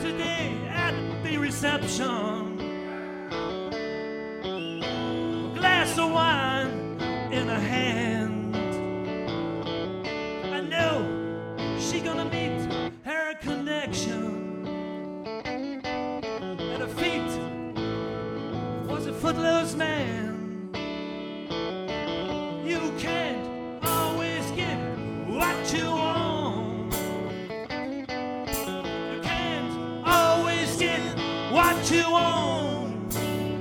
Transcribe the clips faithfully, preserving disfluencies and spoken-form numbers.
today at the reception. Glass of wine in her hand. I know she gonna meet her connection. At her feet was a footloose man. You can't always get what you want. You can't always get what you want.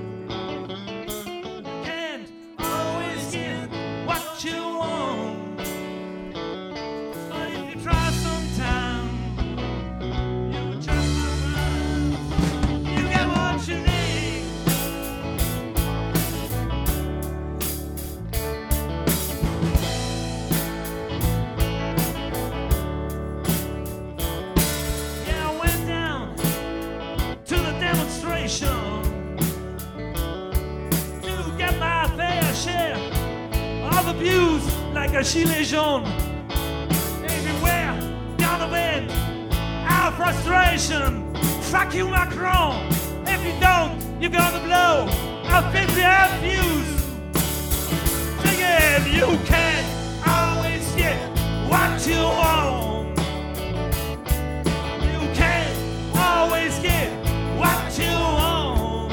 You can't always get what you want. But if you try sometime, you just might find you get what you need. To get my fair share of abuse like a gilet jaune. Everywhere, down the bend, our frustration. Fuck you, Macron. If you don't, you're gonna blow a fifty-hour fuse. Again, you can't always get what you want. You can't always get what you want.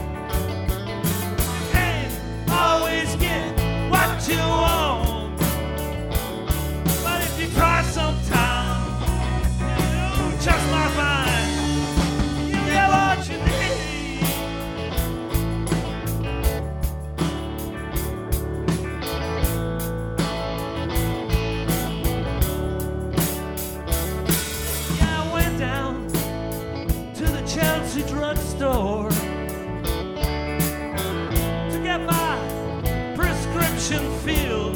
You can't always get what you want. But if you try sometime, you just might find you get what you need. Yeah, I went down to the Chelsea drugstore to get my prescription filled.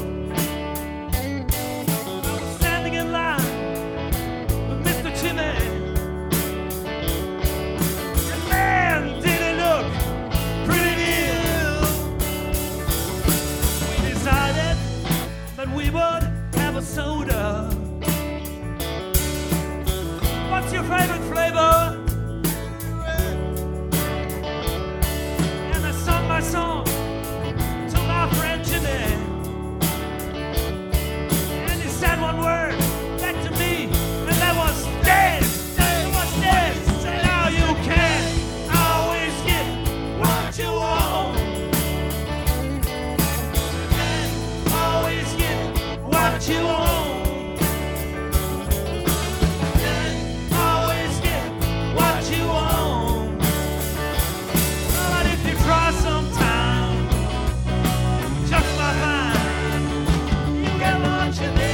I was standing in line with Mister Timmy. And man, did it look pretty ill. We decided that we would have a soda. What's your favorite flavor? My song to my friend Jimmy, and he said one word back to me, and that was dead. It was dead. So now you can't always get what you want. You can't always get what you want. You can't always get what you want. But if you try sometime, just my mind, you get what you need.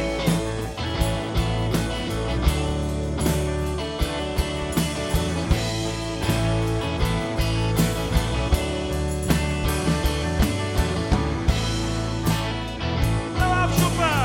Blow up super.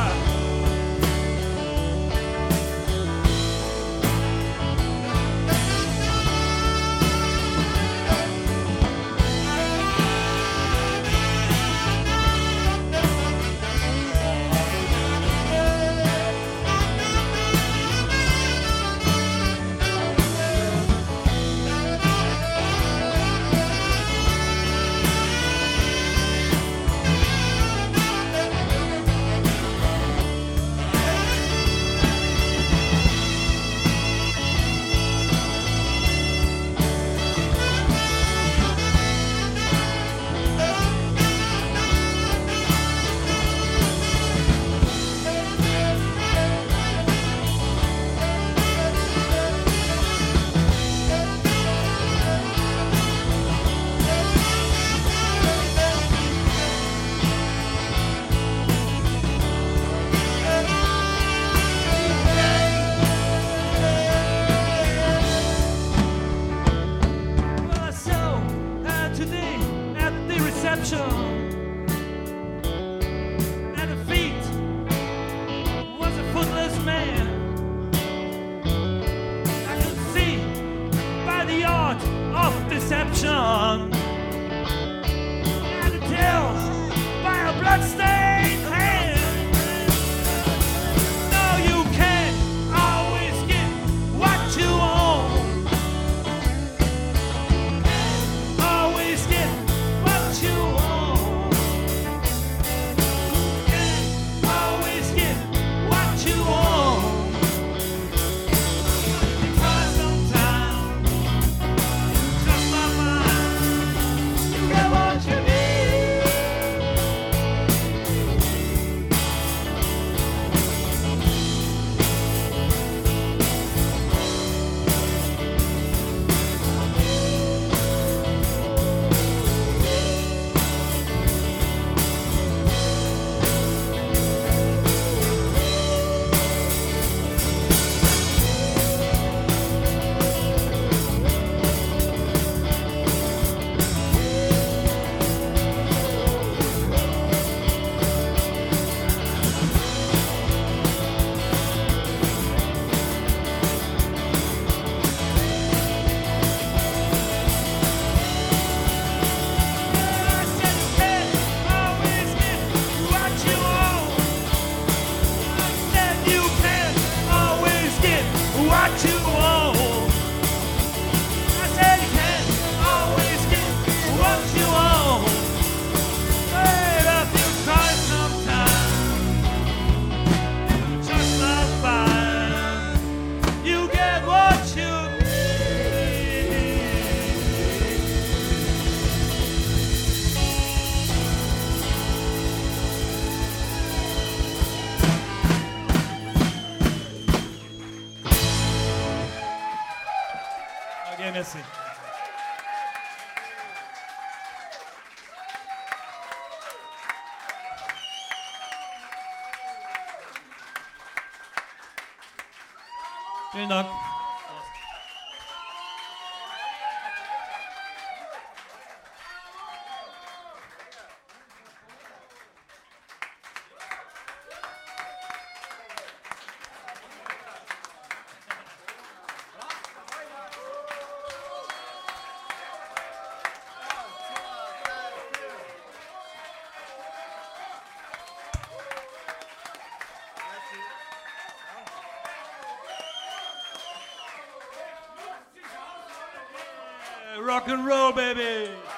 Well, I saw her today at the reception. At her feet was a footless man. I could see by the art of deception, and to tell by a bloodstained hand. No, you can't always get what you want. Merci. Vielen Dank. Rock and roll, baby.